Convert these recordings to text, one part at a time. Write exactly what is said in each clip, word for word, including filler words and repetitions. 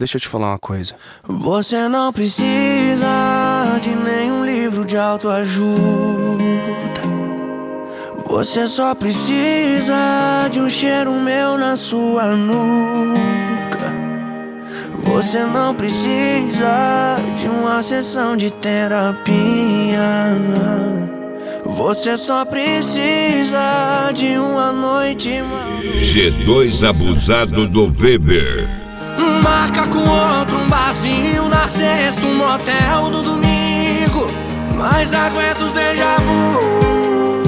deixa eu te falar uma coisa. Você não precisa de nenhum livro de autoajuda. Você só precisa de um cheiro meu na sua nuca. Você não precisa de uma sessão de terapia. Você só precisa de uma noite mal. G dois abusado do Weber. Marca com outro um barzinho na sexta, um motel no domingo. Mas aguenta os déjà vu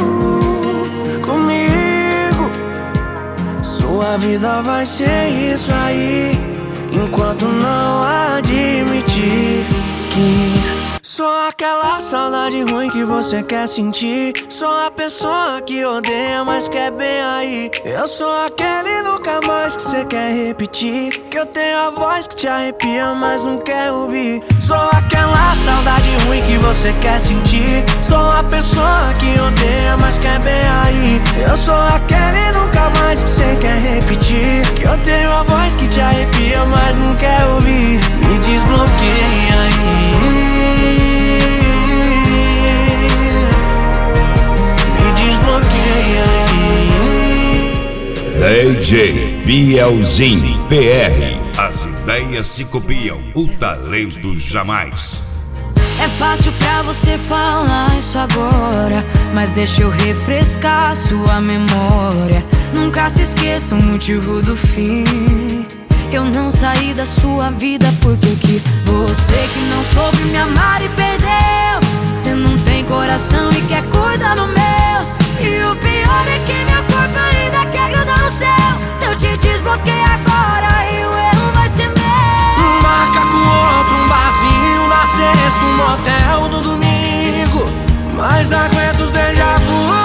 comigo. Sua vida vai ser isso aí, enquanto não admitir que sou aquela saudade ruim que você quer sentir. Sou a pessoa que odeia, mas quer bem aí. Eu sou aquele nunca mais que você quer repetir, que eu tenho a voz que te arrepia, mas não quer ouvir. Sou aquela saudade ruim que você quer sentir. Sou a pessoa que odeia, mas quer bem aí. Eu sou aquele nunca mais que você quer repetir, que eu tenho a voz que te arrepia, mas não quer ouvir. Me desbloqueia aí. D J Bielzinho P R. As ideias se copiam, o talento jamais. É fácil pra você falar isso agora, mas deixa eu refrescar sua memória. Nunca se esqueça o motivo do fim. Eu não saí da sua vida porque eu quis. Você que não soube me amar e perdeu. Você não tem coração e quer cuidar do meu. E o pior é que meu corpo ainda quer grudar no céu. Se eu te desbloqueio agora, e o erro vai ser meu. Marca com outro um barzinho na sexta, um motel no domingo. Mas aguenta os déjà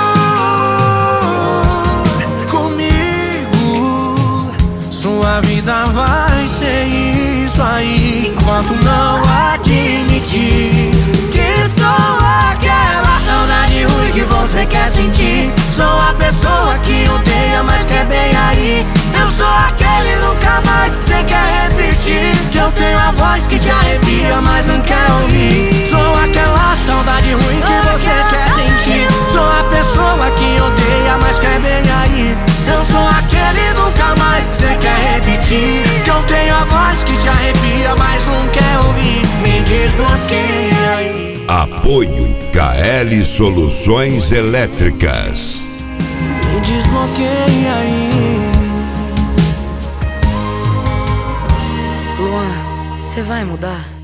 vu comigo. Sua vida vai ser isso aí, enquanto não admitir que sou aquela saudade ruim que você quer sentir. Sou a pessoa que odeia, mas quer bem aí. Eu sou aquele nunca mais que você quer repetir, que eu tenho a voz que te arrepia, mas não quer ouvir. Sou aquela saudade ruim que você quer sentir. Sou a pessoa que odeia, mas quer bem aí. Eu sou aquele nunca mais que você quer repetir, que eu tenho a voz que te arrepia, mas não quer ouvir. Me desbloqueia aí. Apoio K L Soluções Elétricas. Me desbloqueia aí. Luan, você vai mudar?